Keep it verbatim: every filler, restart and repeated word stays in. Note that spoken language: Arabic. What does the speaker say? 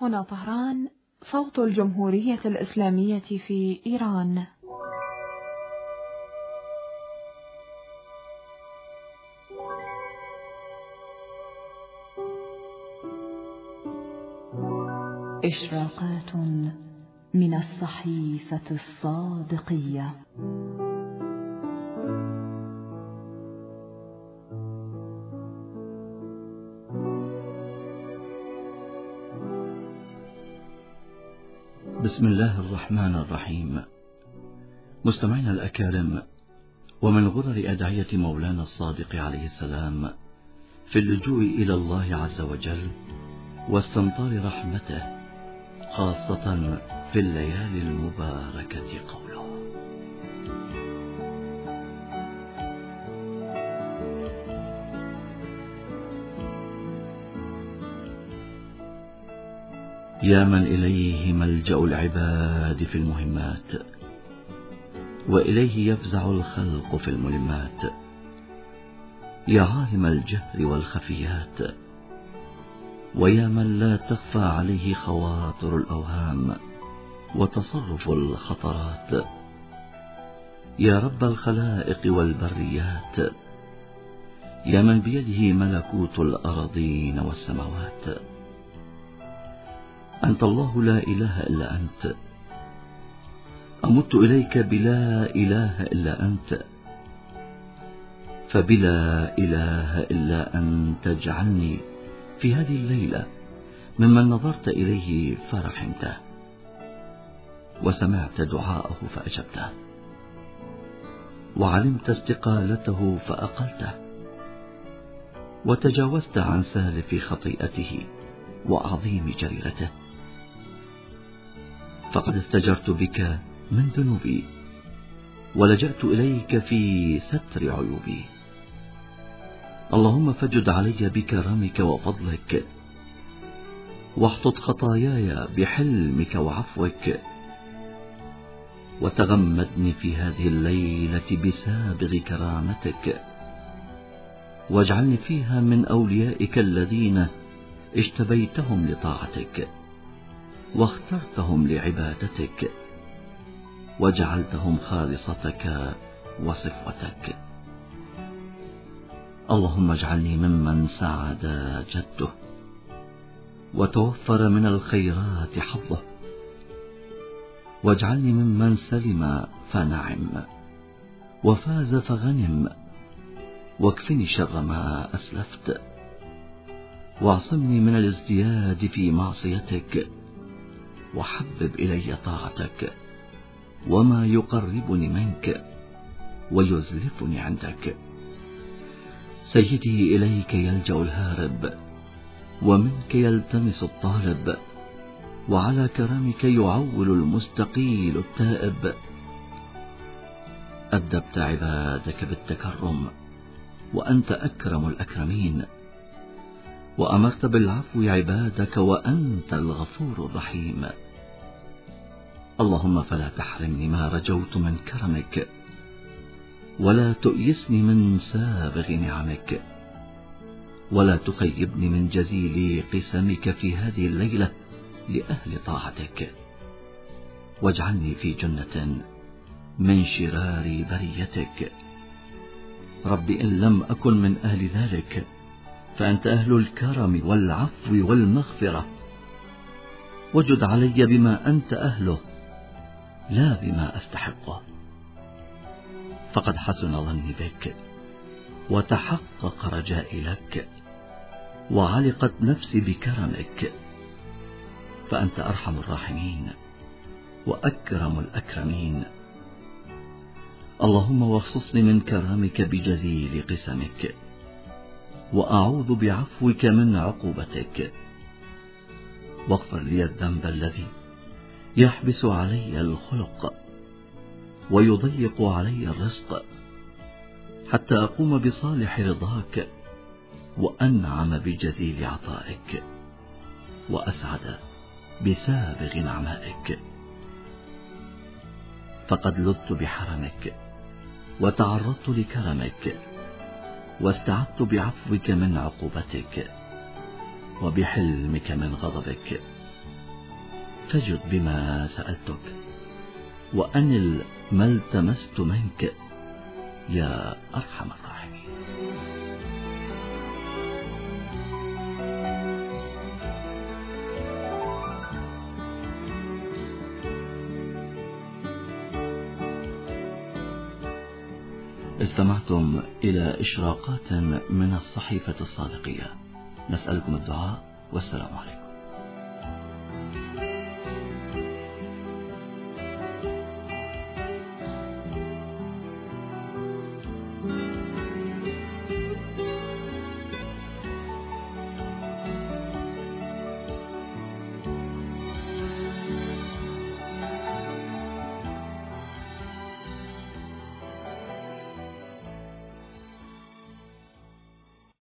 هنا طهران، صوت الجمهورية الإسلامية في إيران. إشراقات من الصحيفة الصادقية. بسم الله الرحمن الرحيم. مستمعينا الأكارم، ومن غرر أدعية مولانا الصادق عليه السلام في اللجوء إلى الله عز وجل واستمطار رحمته، خاصة في الليالي المباركة، قوله: يا من إليه ملجأ العباد في المهمات، وإليه يفزع الخلق في الملمات، يا عالم الجهر والخفيات، ويا من لا تخفى عليه خواطر الأوهام وتصرف الخطرات، يا رب الخلائق والبريات، يا من بيده ملكوت الأراضين والسماوات. أنت الله، لا إله إلا أنت، أمت إليك بلا إله إلا أنت، فبلا إله إلا أنت اجعلني في هذه الليلة ممن نظرت إليه فرحمته، وسمعت دعاءه فأجبته، وعلمت استقالته فأقلته، وتجاوزت عن سالف خطيئته وعظيم جريرته. فقد استجرت بك من ذنوبي، ولجأت إليك في ستر عيوبي. اللهم فجد علي بكرمك وفضلك، واحطط خطاياي بحلمك وعفوك، وتغمدني في هذه الليلة بسابغ كرامتك، واجعلني فيها من أوليائك الذين اجتبيتهم لطاعتك، واخترتهم لعبادتك، وجعلتهم خالصتك وصفوتك. اللهم اجعلني ممن سعد جده، وتوفر من الخيرات حظه، واجعلني ممن سلم فنعم، وفاز فغنم، واكفني شر ما أسلفت، واعصمني من الازدياد في معصيتك، وحبب إلي طاعتك وما يقربني منك ويزلفني عندك. سيدي، إليك يلجأ الهارب، ومنك يلتمس الطالب، وعلى كرمك يعول المستقيل التائب. أدبت عبادك بالتكرم، وأنت أكرم الأكرمين، وأمرت بالعفو عبادك، وأنت الغفور الرحيم. اللهم فلا تحرمني ما رجوت من كرمك، ولا تؤيسني من سابغ نعمك، ولا تخيبني من جزيل قسمك في هذه الليلة لأهل طاعتك، واجعلني في جنة من شرار بريتك. رب، إن لم أكن من أهل ذلك فأنت أهل الكرم والعفو والمغفرة، وجد علي بما أنت أهله لا بما أستحقه. فقد حسن ظني بك، وتحقق رجائي لك، وعلقت نفسي بكرمك، فأنت أرحم الراحمين وأكرم الأكرمين. اللهم واخصصني من كرمك بجزيل قسمك، وأعوذ بعفوك من عقوبتك، واغفر لي الذنب الذي يحبس علي الخلق ويضيق علي الرزق، حتى أقوم بصالح رضاك، وأنعم بجزيل عطائك، وأسعد بسابغ نعمائك. فقد لذت بحرمك، وتعرضت لكرمك، واستعدت بعفوك من عقوبتك، وبحلمك من غضبك، تجد بما سألتك، وأنل ما التمست منك يا أرحم الراحمين. استمعتم إلى إشراقات من الصحيفة الصادقية. نسألكم الدعاء، والسلام عليكم.